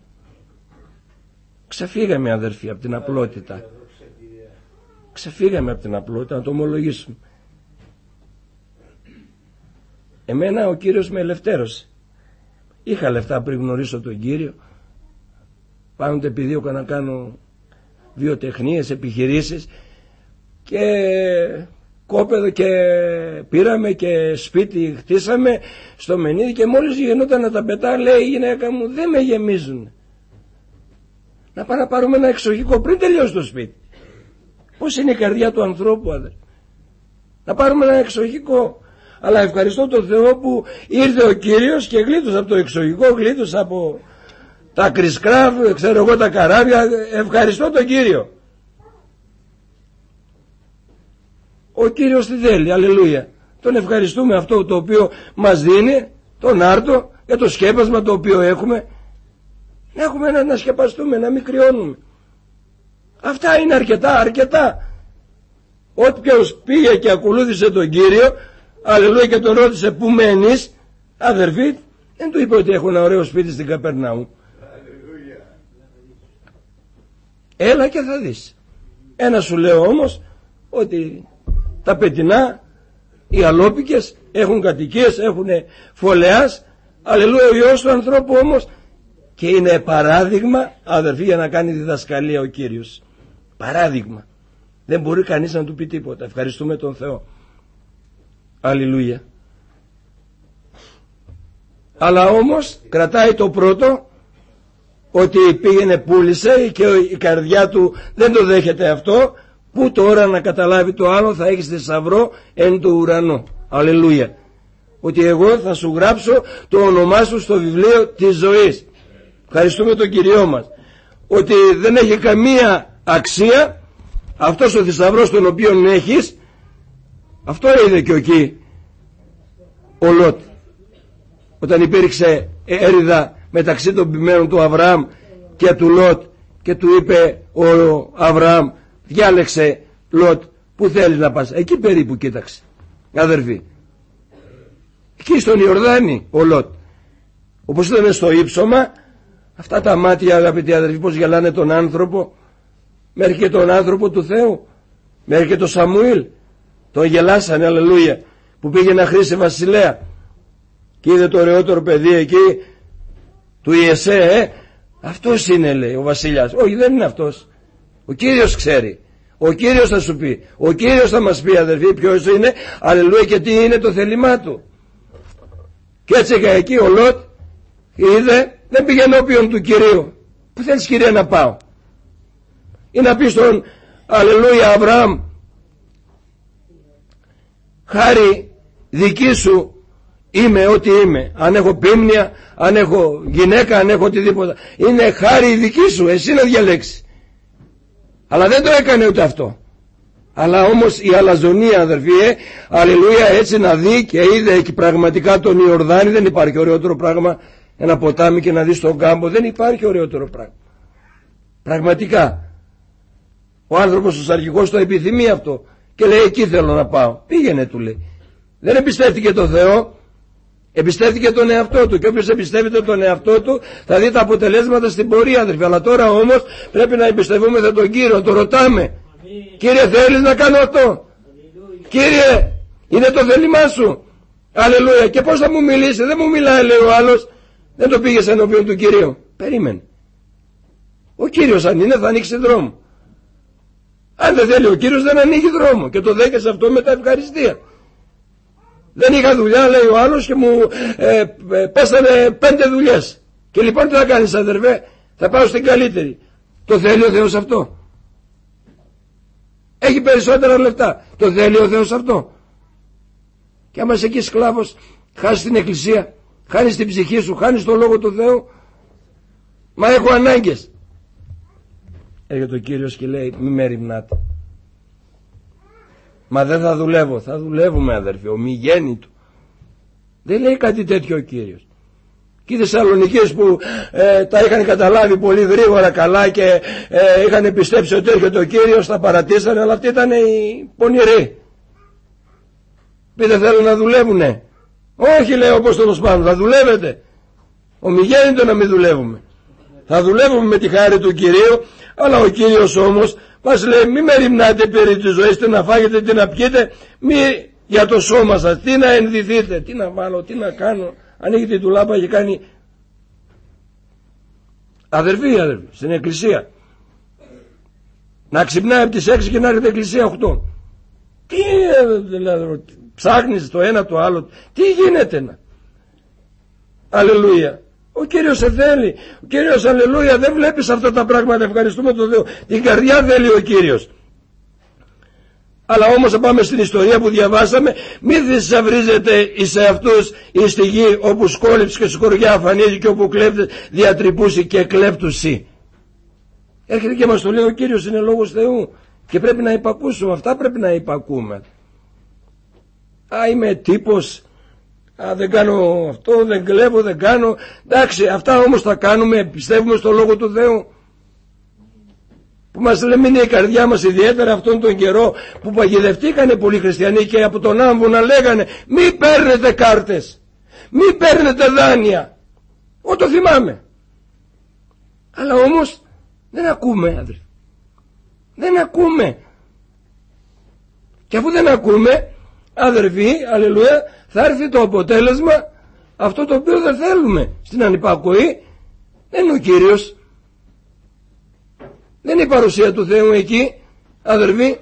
Ξεφύγαμε, αδερφοί, από την απλότητα. Ξεφύγαμε από την απλότητα, να το ομολογήσουμε. Εμένα ο Κύριος με ελευθέρωσε. Είχα λεφτά πριν γνωρίσω τον Κύριο. Πάντοτε επιδίωκα να κάνω βιοτεχνίες, επιχειρήσεις, και κόπεδο και πήραμε και σπίτι χτίσαμε στο Μενίδη, και μόλις γινόταν να τα πετά, λέει η γυναίκα μου, δεν με γεμίζουν. Να πάμε να πάρουμε ένα εξοχικό πριν τελειώσει το σπίτι. Πώς είναι η καρδιά του ανθρώπου, αδερφέ. Να πάρουμε ένα εξοχικό. Αλλά ευχαριστώ τον Θεό που ήρθε ο Κύριος και γλίτωσα από το εξοχικό, γλίτωσα από τα κρυσκράφ, ξέρω εγώ, τα καράβια. Ευχαριστώ τον Κύριο. Ο Κύριος τι θέλει, αλληλούια. Τον ευχαριστούμε αυτό το οποίο μας δίνει, τον άρτο, για το σκέπασμα το οποίο έχουμε. Να έχουμε να σκεπαστούμε, να μην κρυώνουμε. Αυτά είναι αρκετά. Όποιος πήγε και ακολούθησε τον Κύριο, αλληλούια, και τον ρώτησε πού μένεις, αδερφοί, δεν του είπε ότι έχω ένα ωραίο σπίτι στην Καπερνάου. Έλα και θα δεις. Ένα σου λέω όμως, ότι τα πετεινά, οι αλόπικες έχουν κατοικίες, έχουν φωλεάς, αλληλούια, ο Υιός του ανθρώπου όμως, και είναι παράδειγμα, αδερφοί, για να κάνει διδασκαλία ο Κύριος. Παράδειγμα. Δεν μπορεί κανείς να του πει τίποτα. Ευχαριστούμε τον Θεό. Αλληλούια. Αλλά όμως κρατάει το πρώτο, ότι πήγαινε, πούλησε, και η καρδιά του δεν το δέχεται αυτό. Που τώρα να καταλάβει το άλλο, θα έχεις θησαυρό εν το ουρανό. Αλληλούια. Ότι εγώ θα σου γράψω το όνομά σου στο βιβλίο της ζωής. Ευχαριστούμε τον Κυριό μας. Ότι δεν έχει καμία αξία αυτός ο θησαυρός τον οποίον έχεις. Αυτό είδε και εκεί ο Λότ, όταν υπήρξε έρηδα μεταξύ των ποιμένων του Αβραάμ και του Λότ, και του είπε ο Αβραάμ, διάλεξε Λότ, που θέλεις να πας. Εκεί περίπου κοίταξε, αδερφοί, εκεί στον Ιορδάνη ο Λότ. Όπως ήταν στο ύψωμα, αυτά τα μάτια, αγαπητοί αδερφοί, πως γελάνε τον άνθρωπο. Μέχρι και τον άνθρωπο του Θεού, μέχρι και τον Σαμουήλ τον γελάσανε, αλληλούια, που πήγε να χρήσει βασιλέα και είδε το ωραιότερο παιδί εκεί του Ιεσέ. Αυτός είναι, λέει, ο βασιλιάς. Όχι, δεν είναι αυτός. Ο Κύριος ξέρει. Ο Κύριος θα σου πει. Ο Κύριος θα μας πει, αδερφοί, ποιος είναι, αλληλούια, και τι είναι το θέλημά του. Και έτσι εκεί ο Λότ είδε, δεν πήγε ενώπιον του Κυρίου. Πού θέλεις, Κύριε, να πάω? Ή να πει στον, αλληλούια, Αβραάμ, χάρη δική σου είμαι ό,τι είμαι. Αν έχω πίμνια, αν έχω γυναίκα, αν έχω οτιδήποτε, είναι χάρη δική σου, εσύ να διαλέξεις. Αλλά δεν το έκανε ούτε αυτό. Αλλά όμως η αλαζονία, αδερφοί, αλληλούια, έτσι να δει, και είδε εκεί πραγματικά τον Ιορδάνη. Δεν υπάρχει ωραιότερο πράγμα, ένα ποτάμι και να δεις τον κάμπο. Δεν υπάρχει ωραιότερο πράγμα. Πραγματικά. Ο άνθρωπος, ο αρχηγός, το επιθυμεί αυτό. Και λέει, εκεί θέλω να πάω. Πήγαινε, του λέει. Δεν εμπιστεύτηκε τον Θεό, εμπιστεύτηκε τον εαυτό του. Και όποιος εμπιστεύεται τον εαυτό του θα δει τα αποτελέσματα στην πορεία, αδερφοί. Αλλά τώρα όμως πρέπει να εμπιστευόμαστε τον Κύριο, να το ρωτάμε. Κύριε, θέλεις να κάνω αυτό? Κύριε, είναι το θέλημά σου? Αλληλούια. Και πώς θα μου μιλήσει? Δεν μου μιλάει, λέει ο άλλος. Δεν το πήγες ενώπιον του Κυρίου. Περίμενε. Ο Κύριος αν είναι θα ανοίξει δρόμο. Αν δεν θέλει ο Κύριος δεν ανοίγει δρόμο. Και το δέχεσαι αυτό με τα ευχαριστία. Δεν είχα δουλειά, λέει ο άλλος, και μου πέσανε 5 δουλειές. Και λοιπόν τι θα κάνεις, αδερφέ? Θα πάω στην καλύτερη. Το θέλει ο Θεός αυτό? Έχει περισσότερα λεφτά. Το θέλει ο Θεός αυτό? Και άμα είσαι εκεί σκλάβος, χάσεις την εκκλησία, χάνεις την ψυχή σου, χάνεις το λόγο του Θεού. Μα έχω ανάγκες. Έρχεται ο Κύριος και λέει, μη με ρημνάτε. Μα δεν θα δουλεύω. Θα δουλεύουμε, αδερφοί, ομιγέννητο. Δεν λέει κάτι τέτοιο ο Κύριος. Και οι Θεσσαλονικείς που τα είχαν καταλάβει πολύ γρήγορα καλά και είχαν πιστέψει ότι έρχεται ο Κύριος, τα παρατήσανε, αλλά αυτοί ήταν οι πονηροί. Πείτε, θέλουν να δουλεύουνε? Όχι, λέει ο Απόστολος Παύλος, θα δουλεύετε. Ομιγέννητο να μην δουλεύουμε. Θα δουλεύουμε με τη χάρη του Κυρίου, αλλά ο Κύριος όμως μας λέει, μη με ρημνάτε περί της ζωής, τι να φάγετε, τι να πιείτε, μη για το σώμα σας, τι να ενδυθείτε, τι να βάλω, τι να κάνω. Ανοίγει την τουλάπα και κάνει. Αδερφοί, στην εκκλησία να ξυπνάει από τις 6 και να έρχεται εκκλησία 8. Τι δηλαδή, ψάχνεις το ένα το άλλο? Τι γίνεται να? Αλληλούια. Ο Κύριος σε θέλει. Ο Κύριος, αλληλούια, δεν βλέπεις αυτά τα πράγματα. Ευχαριστούμε τον Θεό. Την καρδιά θέλει ο Κύριος. Αλλά όμως θα πάμε στην ιστορία που διαβάσαμε. Μη θησαυρίζετε εις αυτούς εις στη γη, όπου σκόλυψη και σκοριά αφανίζει και όπου κλέπτες διατρυπούσι και κλέπτουσι. Έρχεται και μας το λέει ο Κύριος, είναι λόγος Θεού και πρέπει να υπακούσουμε. Αυτά πρέπει να υπακούμε. Είμαι τύπος, δεν κάνω αυτό, δεν κλέβω, δεν κάνω. Εντάξει, αυτά όμως θα κάνουμε, πιστεύουμε στο λόγο του Θεού. Που μας λέμεινε η καρδιά μας, ιδιαίτερα αυτόν τον καιρό που παγιδευτήκανε πολλοί χριστιανοί και από τον άμβονα λέγανε, μη παίρνετε κάρτες, μη παίρνετε δάνεια. Το θυμάμαι. Αλλά όμως δεν ακούμε, αδερφοί. Δεν ακούμε. Και αφού δεν ακούμε, αδερφοί, αλληλούια, θα έρθει το αποτέλεσμα αυτό το οποίο δεν θέλουμε. Στην ανυπακοή δεν είναι ο Κύριος. Δεν είναι η παρουσία του Θεού εκεί, αδερφοί.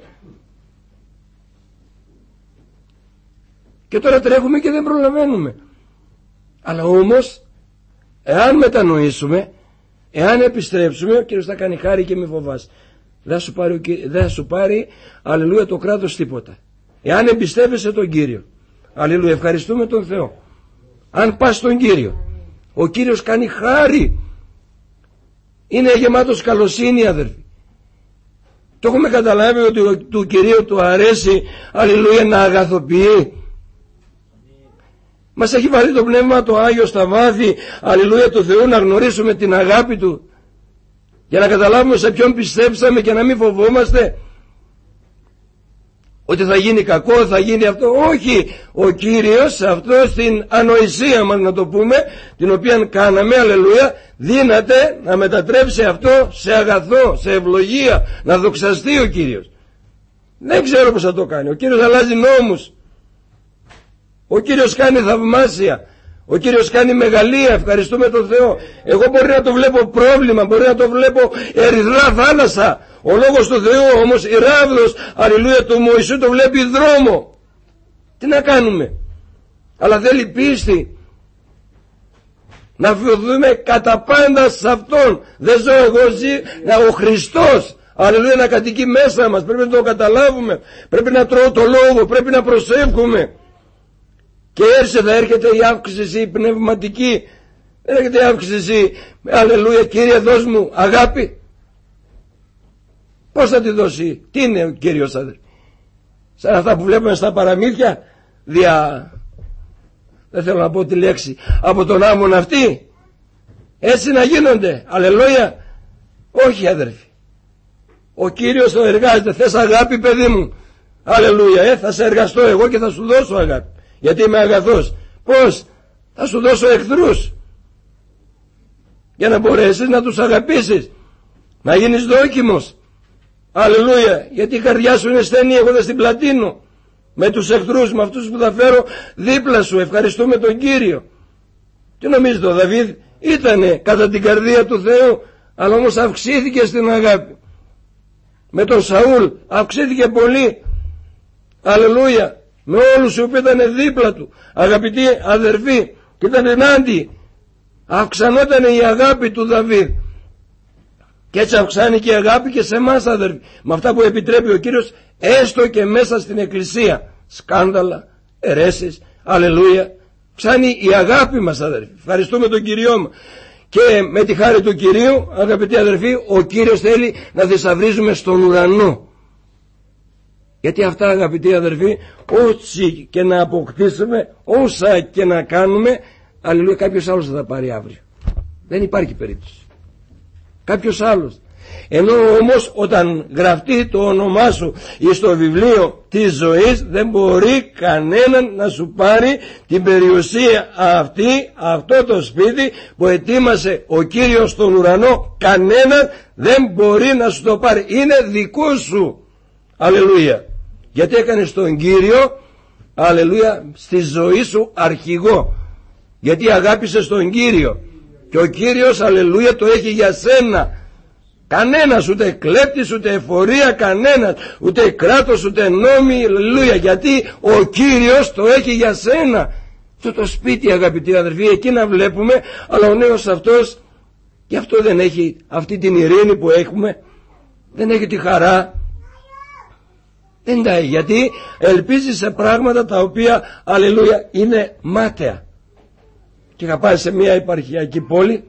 Και τώρα τρέχουμε και δεν προλαβαίνουμε. Αλλά όμως, εάν μετανοήσουμε, εάν επιστρέψουμε, ο Κύριος θα κάνει χάρη και μη φοβάσαι. Δεν θα σου πάρει, αλληλούια, το κράτος τίποτα. Εάν εμπιστεύεσαι τον Κύριο. Αλληλούια, ευχαριστούμε τον Θεό. Αν πας στον Κύριο, ο Κύριος κάνει χάρη. Είναι γεμάτος καλοσύνη, αδερφοί. Το έχουμε καταλάβει ότι του Κυρίου του αρέσει, αλληλούια, να αγαθοποιεί. Μας έχει βάλει το Πνεύμα το Άγιο στα βάθη, αλληλούια, του Θεού, να γνωρίσουμε την αγάπη Του, για να καταλάβουμε σε ποιον πιστέψαμε και να μην φοβόμαστε ότι θα γίνει κακό, θα γίνει αυτό. Όχι, ο Κύριος αυτό στην ανοησία μας, να το πούμε, την οποία κάναμε, αλληλούια, δύναται να μετατρέψει αυτό σε αγαθό, σε ευλογία, να δοξαστεί ο Κύριος. Δεν ξέρω πώς θα το κάνει. Ο Κύριος αλλάζει νόμους. Ο Κύριος κάνει θαυμάσια. Ο Κύριος κάνει μεγαλεία, ευχαριστούμε τον Θεό. Εγώ μπορεί να το βλέπω πρόβλημα, μπορεί να το βλέπω ερυθρά θάλασσα. Ο λόγος του Θεού όμως, η ράβδος, αλληλούια, του Μωυσού το βλέπει δρόμο. Τι να κάνουμε? Αλλά θέλει πίστη. Να φοβηθούμε κατά πάντα σε Αυτόν. Δεν ζω εγώ, ζει ο Χριστός. Αλληλούια, να κατοικεί μέσα μας. Πρέπει να το καταλάβουμε. Πρέπει να τρώω το λόγο, πρέπει να προσεύχουμε. Και θα έρχεται η αύξηση η πνευματική. Δεν έρχεται η αύξηση, αλληλούια, Κύριε δώσ' μου αγάπη. Πώς θα τη δώσει? Τι είναι ο Κύριος, αδερφοί? Σαν αυτά που βλέπουμε στα παραμύθια, δεν θέλω να πω τη λέξη, από τον άμμον αυτή. Έτσι να γίνονται? Αλληλούια. Όχι, αδερφοί. Ο Κύριος το εργάζεται. Θες αγάπη, παιδί μου? Αλληλούια. Θα σε εργαστώ εγώ και θα σου δώσω αγάπη. Γιατί είμαι αγαθός. Πώς? Θα σου δώσω εχθρούς, για να μπορέσεις να τους αγαπήσεις, να γίνεις δόκιμος. Αλληλούια. Γιατί η καρδιά σου είναι στενή έχοντας την πλατείνω. Με τους εχθρούς, με αυτούς που θα φέρω δίπλα σου. Ευχαριστούμε τον Κύριο. Τι νομίζετε, ο Δαβίδ ήτανε κατά την καρδία του Θεού, αλλά όμως αυξήθηκε στην αγάπη. Με τον Σαούλ αυξήθηκε πολύ. Αλληλούια. Με όλους οι οποίοι ήταν δίπλα του, αγαπητοί αδερφοί, και ήταν ενάντια, αυξανόταν η αγάπη του Δαβίδ. Και έτσι αυξάνει και η αγάπη και σε εμάς, αδερφοί, με αυτά που επιτρέπει ο Κύριος, έστω και μέσα στην εκκλησία. Σκάνδαλα, αιρέσεις, αλληλούια. Αυξάνει η αγάπη μας, αδερφοί. Ευχαριστούμε τον Κυριό μας. Και με τη χάρη του Κυρίου, αγαπητοί αδερφοί, ο Κύριος θέλει να θησαυρίζουμε στον ουρανό. Γιατί αυτά, αγαπητοί αδερφοί, όσοι και να αποκτήσουμε, όσα και να κάνουμε, αλληλούια, κάποιος άλλος θα τα πάρει αύριο. Δεν υπάρχει περίπτωση. Κάποιος άλλος. Ενώ όμως όταν γραφτεί το όνομά σου στο βιβλίο της ζωής, δεν μπορεί κανέναν να σου πάρει την περιουσία αυτή, αυτό το σπίτι που ετοίμασε ο Κύριος στον ουρανό. Κανέναν δεν μπορεί να σου το πάρει. Είναι δικό σου. Αλληλούια. Γιατί έκανες τον Κύριο, αλληλούια, στη ζωή σου αρχηγό. Γιατί αγάπησες τον Κύριο. Και ο Κύριος, αλληλούια, το έχει για σένα. Κανένας, ούτε κλέπτης, ούτε εφορία, κανένας, ούτε κράτος, ούτε νόμοι, αλληλούια. Γιατί ο Κύριος το έχει για σένα. Αυτό το σπίτι, αγαπητοί αδερφοί, εκεί να βλέπουμε, αλλά ο νέος αυτός, γι' αυτό δεν έχει αυτή την ειρήνη που έχουμε, δεν έχει τη χαρά. Δεν τα έχει, γιατί ελπίζει σε πράγματα τα οποία, αλληλούια, είναι μάταια. Και είχα πάει σε μια επαρχιακή πόλη,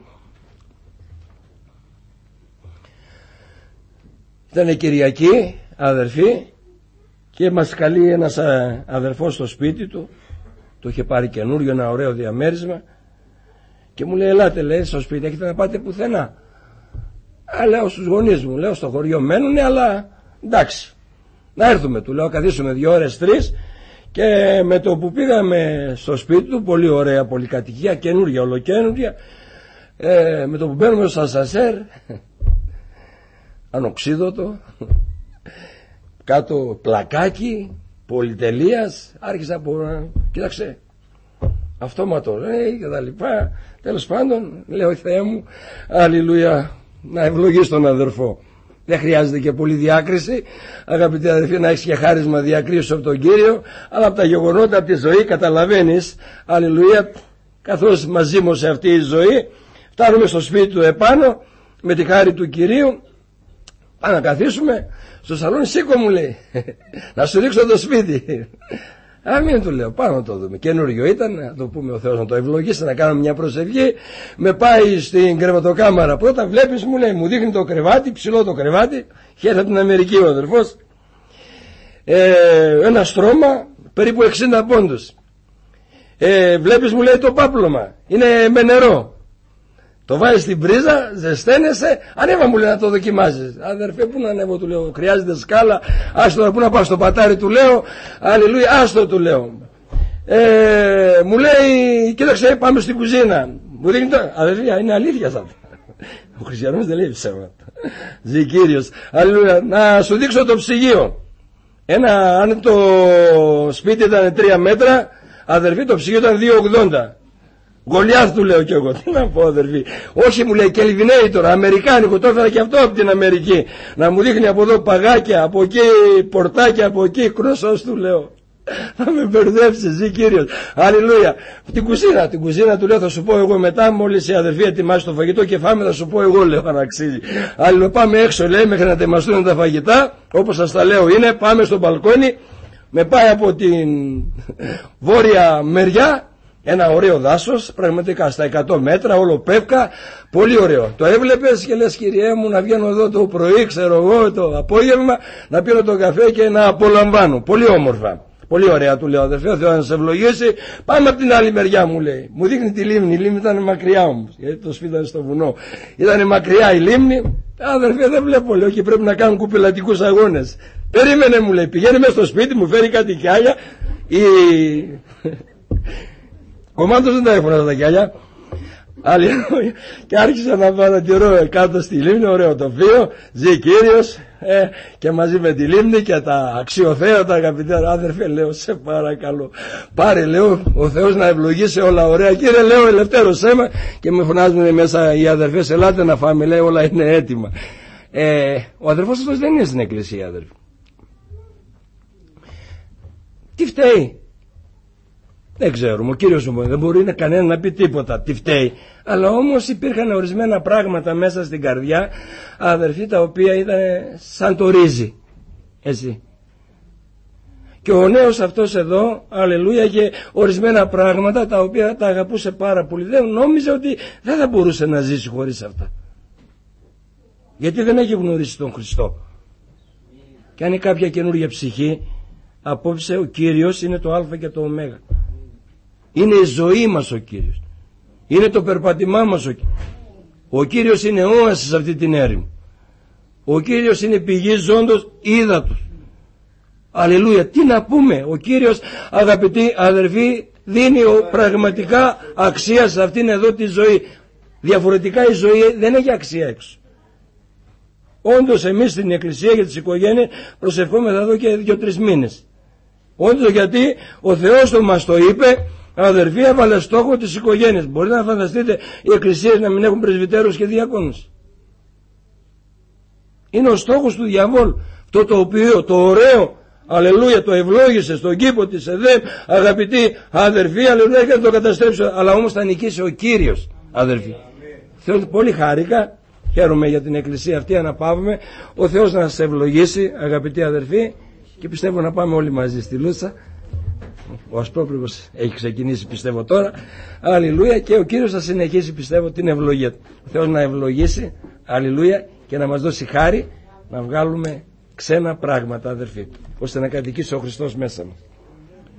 ήταν Κυριακή, αδερφή, και μας καλεί ένας αδερφός στο σπίτι του, το είχε πάρει καινούριο, ένα ωραίο διαμέρισμα, και μου λέει, ελάτε, λέει, στο σπίτι, έχετε να πάτε πουθενά? Λέω στους γονείς μου, λέω, στο χωριό μένουνε, αλλά εντάξει, να έρθουμε, του λέω, καθίσουμε 2 ώρες, 3, και με το που πήγαμε στο σπίτι του, πολύ ωραία πολυκατοικία, καινούργια, ολοκαίνουργια, με το που μπαίνουμε στο ασανσέρ, ανοξίδωτο, κάτω πλακάκι, πολυτελείας, άρχισα από, κοίταξε, αυτόματο, και τα λοιπά, τέλος πάντων, λέω, Θεέ μου, αλληλούια, να ευλογείς τον αδερφό. Δεν χρειάζεται και πολύ διάκριση, αγαπητοί αδερφοί, να έχεις και χάρισμα διακρίσεως από τον Κύριο, αλλά από τα γεγονότα, από τη ζωή, καταλαβαίνεις, αλληλούια, καθώς μαζί μου σε αυτή η ζωή, φτάνουμε στο σπίτι του επάνω, με τη χάρη του Κυρίου, πάμε να καθίσουμε στο σαλόνι, σήκω, μου λέει, να σου δείξω το σπίτι. Μην του λέω, πάμε να το δούμε. Καινούριο ήταν, να το πούμε ο Θεός να το ευλογήσει, να κάνουμε μια προσευχή. Με πάει στην κρεβατοκάμαρα. Πρώτα βλέπεις, μου λέει, μου δείχνει το κρεβάτι, ψηλό το κρεβάτι. Χαίρεται από την Αμερική ο αδερφός. Ένα στρώμα, περίπου 60 πόντους. Βλέπεις, μου λέει, το πάπλωμα. Είναι με νερό. Το βάζεις στην πρίζα, ζεσταίνεσαι, ανέβα, μου λέει, να το δοκιμάζεις. Αδερφέ, πού να ανέβω, του λέω, χρειάζεται σκάλα, άστο, πού να πάω στο πατάρι, του λέω, αλληλούια, άστο, του λέω. Μου λέει, κοίταξε, πάμε στην κουζίνα. Μου δείχνει το, αδερφέ, είναι αλήθεια αυτά. Ο χριστιανός δεν λέει ψέματα. Ζει Κύριος. Αλληλούια, να σου δείξω το ψυγείο. Αν το σπίτι ήταν 3 μέτρα, αδερφέ, το ψυγείο ήταν 2,80. Γολιάθ, του λέω κι εγώ, τι να πω, αδερφή. Όχι, μου λέει, Κελβινέι τώρα, αμερικάνικο, το έφερα και αυτό από την Αμερική. Να μου δείχνει από εδώ παγάκια, από εκεί πορτάκια, από εκεί κρόσος, του λέω. Θα με μπερδέψει, ζει Κύριος. Αλληλούια. Την κουζίνα του λέω, θα σου πω εγώ μετά, μόλις η αδερφή ετοιμάσει το φαγητό και φάμε, θα σου πω εγώ, λέω, αν αξίζει. Αλληλούια, πάμε έξω, λέει, μέχρι να ετοιμαστούν τα φαγητά, όπως σας τα λέω είναι, πάμε στο μπαλκόνι, με πάει από την βόρεια μεριά. Ένα ωραίο δάσος, πραγματικά στα 100 μέτρα, όλο πεύκα, πολύ ωραίο. Το έβλεπες και λες, Κυριέ μου, να βγαίνω εδώ το πρωί, ξέρω εγώ, το απόγευμα, να πίνω τον καφέ και να απολαμβάνω. Πολύ όμορφα. Πολύ ωραία, του λέω, αδερφέ, ο Θεός να σε ευλογήσει. Πάμε από την άλλη μεριά, μου λέει. Μου δείχνει τη λίμνη. Η λίμνη ήταν μακριά όμως, γιατί το σπίτι ήταν στο βουνό. Ήταν μακριά η λίμνη. Αδερφέ, δεν βλέπω, λέω, και πρέπει να κάνουν κουπελατικούς αγώνες. Περίμενε, μου λέει, πηγαίνει μέσα στο σπίτι, μου φέρει κάτι κιάλια. Κομμάτως δεν τα έχουν αυτά τα κιάλια. Αλληλούια. Και άρχισα να παρατηρώ κάτω στη λίμνη, ωραίο τοπίο, ζει Κύριος, και μαζί με τη λίμνη και τα αξιοθέατα, αγαπητέ αδερφέ, λέω, σε παρακαλώ, πάρε, λέω, ο Θεός να ευλογήσει όλα ωραία. Κύριε, λέω, ελευθέρωσέ με, και με φωνάζουν μέσα οι αδερφές, ελάτε να φάμε, λέει, όλα είναι έτοιμα. Ο αδερφός αυτός δεν είναι στην εκκλησία, αδερφέ. Τι φταίει? Δεν ξέρουμε, ο Κύριος μου δεν μπορεί κανένα να πει τίποτα τι φταίει, αλλά όμως υπήρχαν ορισμένα πράγματα μέσα στην καρδιά, αδερφοί, τα οποία ήταν σαν το ρύζι, έτσι. Και ο νέος αυτός εδώ, αλληλούια, είχε ορισμένα πράγματα τα οποία τα αγαπούσε πάρα πολύ. Δεν νόμιζε ότι δεν θα μπορούσε να ζήσει χωρίς αυτά, γιατί δεν έχει γνωρίσει τον Χριστό. Και αν είναι κάποια καινούργια ψυχή, απόψε ο Κύριος είναι το Α και το Ω. Είναι η ζωή μας ο Κύριος. Είναι το περπατημά μας ο Κύριος είναι όαση σε αυτή την έρημο. Ο Κύριος είναι πηγή ζώντος ύδατος. Αλληλούια. Τι να πούμε? Ο Κύριος, αγαπητοί αδερφοί, δίνει πραγματικά αξία σε αυτήν εδώ τη ζωή. Διαφορετικά η ζωή δεν έχει αξία έξω. Όντως εμείς στην εκκλησία για τις οικογένειες προσευχόμεθα εδώ και 2-3 μήνες. Όντως, γιατί ο Θεός το μας το είπε, αδερφοί, έβαλε στόχο τις οικογένειες. Μπορείτε να φανταστείτε οι εκκλησίες να μην έχουν πρεσβυτέρους και διάκονους? Είναι ο στόχος του διαβόλου. Αυτό το οποίο, το ωραίο, αλληλούια, το ευλόγησε στον κήπο της Εδέμ, αγαπητοί αδερφοί, αλληλούια, και το καταστρέψει, αλλά όμως θα νικήσει ο Κύριος, αδερφοί. Θέλω, πολύ χάρηκα, χαίρομαι για την εκκλησία αυτή, αναπαύουμε. Ο Θεός να σας ευλογήσει, αγαπητοί αδερφοί, και πιστεύω να πάμε όλοι μαζί στη Λούτσα. Ο Ασπρόπληγος έχει ξεκινήσει, πιστεύω, τώρα. Αλληλούια. Και ο Κύριος θα συνεχίσει, πιστεύω, την ευλογία του. Ο Θεός να ευλογήσει, αλληλούια, και να μας δώσει χάρη να βγάλουμε ξένα πράγματα, αδερφοί, ώστε να κατοικήσει ο Χριστός μέσα μας.